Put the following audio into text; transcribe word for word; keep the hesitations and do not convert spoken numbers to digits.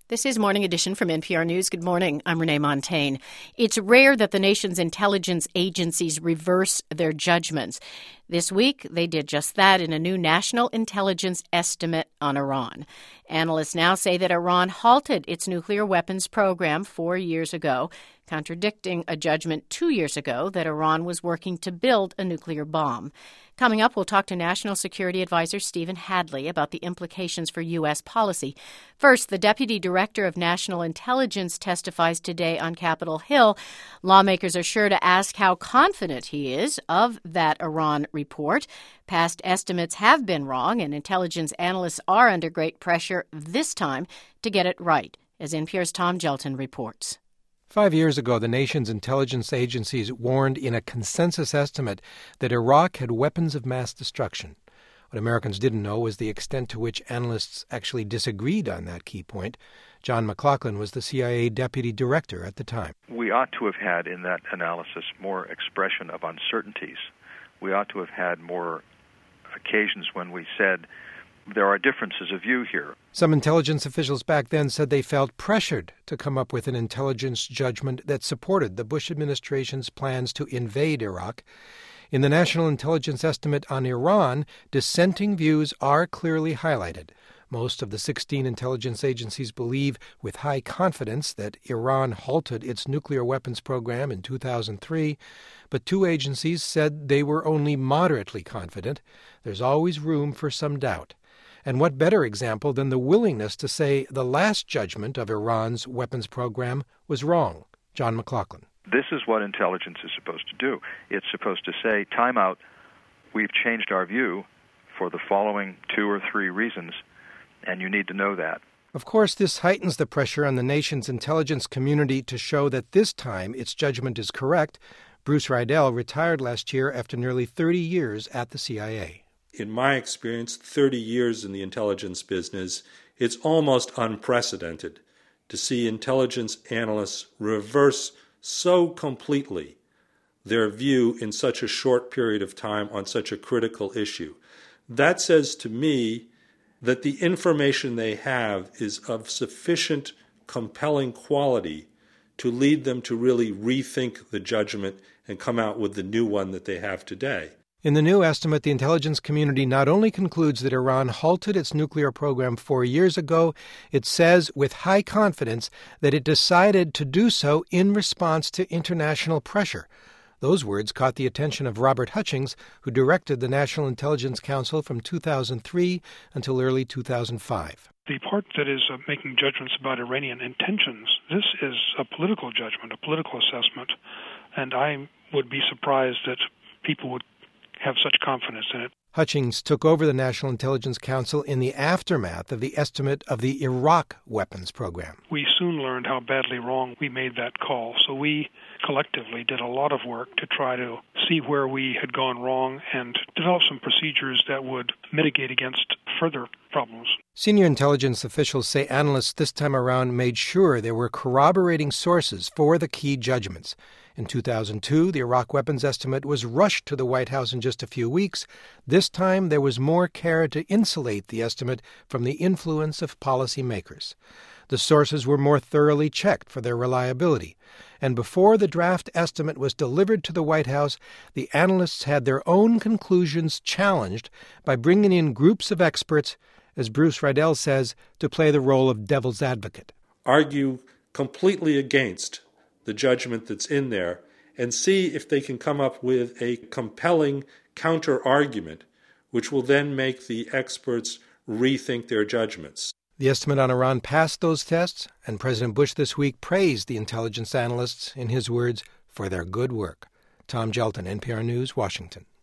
This is Morning Edition from N P R News. Good morning. I'm Renee Montagne. It's rare that the nation's intelligence agencies reverse their judgments. This week, they did just that in a new national intelligence estimate on Iran. Analysts now say that Iran halted its nuclear weapons program four years ago, contradicting a judgment two years ago that Iran was working to build a nuclear bomb. Coming up, we'll talk to National Security Advisor Stephen Hadley about the implications for U S policy. First, the Deputy Director of National Intelligence testifies today on Capitol Hill. Lawmakers are sure to ask how confident he is of that Iran report. Past estimates have been wrong, and intelligence analysts are under great pressure this time to get it right, as N P R's Tom Gelton reports. Five years ago, the nation's intelligence agencies warned in a consensus estimate that Iraq had weapons of mass destruction. What Americans didn't know was the extent to which analysts actually disagreed on that key point. John McLaughlin was the C I A deputy director at the time. We ought to have had in that analysis more expression of uncertainties. We ought to have had more occasions when we said there are differences of view here. Some intelligence officials back then said they felt pressured to come up with an intelligence judgment that supported the Bush administration's plans to invade Iraq. In the National Intelligence Estimate on Iran, dissenting views are clearly highlighted. Most of the sixteen intelligence agencies believe with high confidence that Iran halted its nuclear weapons program in two thousand three, but two agencies said they were only moderately confident. There's always room for some doubt. And what better example than the willingness to say the last judgment of Iran's weapons program was wrong? John McLaughlin. This is what intelligence is supposed to do. It's supposed to say, time out, we've changed our view for the following two or three reasons, and you need to know that. Of course, this heightens the pressure on the nation's intelligence community to show that this time its judgment is correct. Bruce Riedel retired last year after nearly thirty years at the C I A. In my experience, thirty years in the intelligence business, it's almost unprecedented to see intelligence analysts reverse so completely their view in such a short period of time on such a critical issue. That says to me that the information they have is of sufficient, compelling quality to lead them to really rethink the judgment and come out with the new one that they have today. In the new estimate, the intelligence community not only concludes that Iran halted its nuclear program four years ago, it says with high confidence that it decided to do so in response to international pressure. Those words caught the attention of Robert Hutchings, who directed the National Intelligence Council from two thousand three until early two thousand five. The part that is uh, making judgments about Iranian intentions, this is a political judgment, a political assessment, and I would be surprised that people would have such confidence in it. Hutchings took over the National Intelligence Council in the aftermath of the estimate of the Iraq weapons program. We soon learned how badly wrong we made that call, so we collectively did a lot of work to try to see where we had gone wrong and develop some procedures that would mitigate against further problems. Senior intelligence officials say analysts this time around made sure there were corroborating sources for the key judgments. In two thousand two, the Iraq weapons estimate was rushed to the White House in just a few weeks. This time, there was more care to insulate the estimate from the influence of policymakers. The sources were more thoroughly checked for their reliability. And before the draft estimate was delivered to the White House, the analysts had their own conclusions challenged by bringing in groups of experts, as Bruce Riedel says, to play the role of devil's advocate. Argue completely against the judgment that's in there and see if they can come up with a compelling counter-argument which will then make the experts rethink their judgments. The estimate on Iran passed those tests, and President Bush this week praised the intelligence analysts, in his words, for their good work. Tom Gelton, N P R News, Washington.